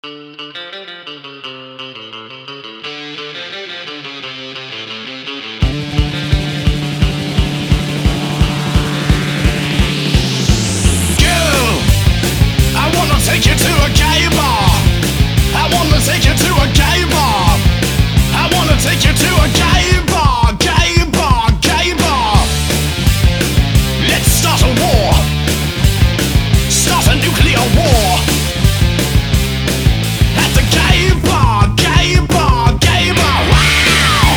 Take you to a gay bar. I wanna take you to a gay bar. I wanna take you to a gay bar, gay bar, gay bar. Let's start a war. Start a nuclear war. At the gay bar, gay bar, gay bar. Wow!